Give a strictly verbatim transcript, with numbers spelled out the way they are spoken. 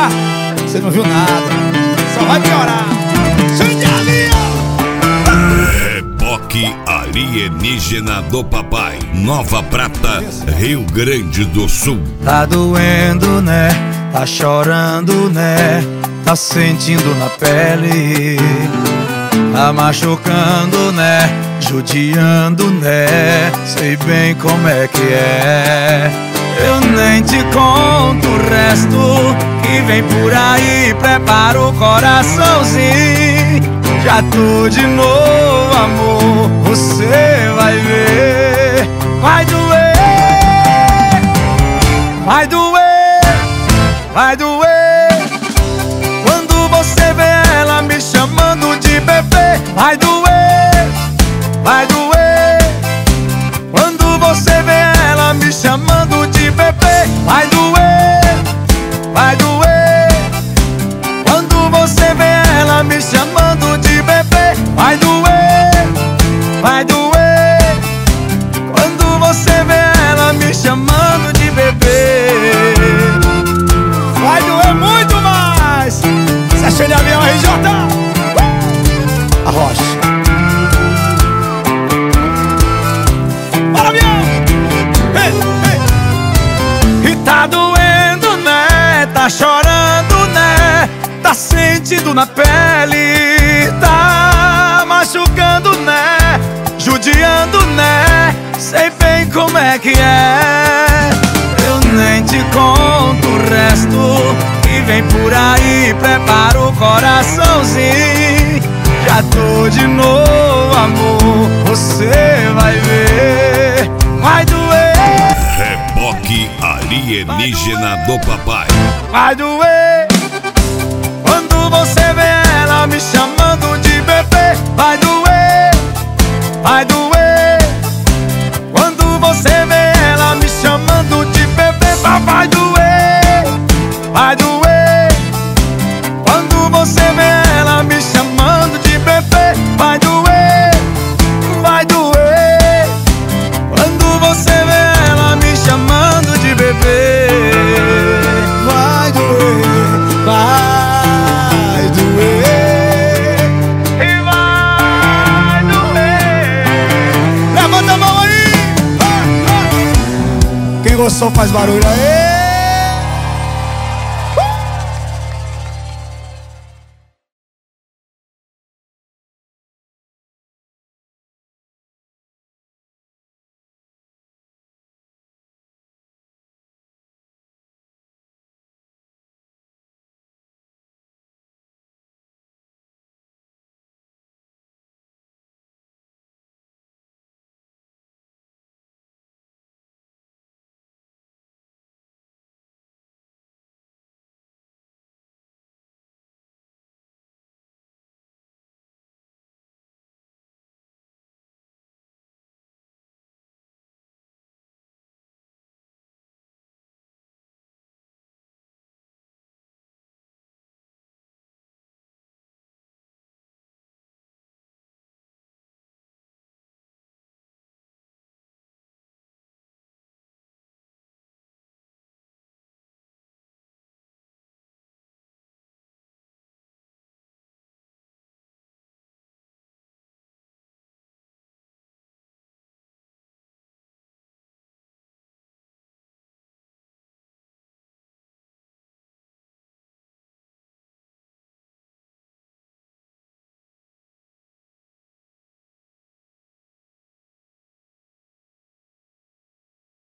tá? Você não viu nada, só vai piorar. Reboque alienígena do papai. Nova Prata, Rio Grande do Sul. Tá doendo, né? Tá chorando, né? Tá sentindo na pele. Tá machucando, né? Judiando, né? Sei bem como é que é. Eu nem te conto o resto que vem por aí. Prepara o coraçãozinho. Já tô de novo, amor. Você vai ver. Vai doer. Vai doer. Vai doer. Quando você vê ela me chamando de bebê. Vai doer. Vai doer. Quando você vê ela me chamando de bebê. Vai doer. Vai doer. Quando você vê ela me chamando de bebê. Vai doer. Vai doer. Quando você vê ela me chamando de bebê. Vai doer muito mais. Você é cheio de avião, R J. A rocha. Bora, avião. Ei, ei. E tá doendo, né? Tá chorando, né? Tá sentindo na pele. Tá machucando, né? Judiando, né? Sei bem como é que é. Eu nem te conto o resto que vem por aí. Prepara o coraçãozinho. Já tô de novo, amor. Você vai ver. Vai doer. Reboque alienígena do papai. Vai doer. Quando você vê ela me chamando de bebê. Vai doer. Vai doer. Quando você vê ela me chamando de bebê. Vai doer. Vai doer. Quando você vê ela me chamando de bebê. Vai doer. Vai doer. Quando você vê ela me chamando de bebê. Vai doer. Vai doer. E vai doer. Levanta a mão aí. Quem gostou faz barulho aí.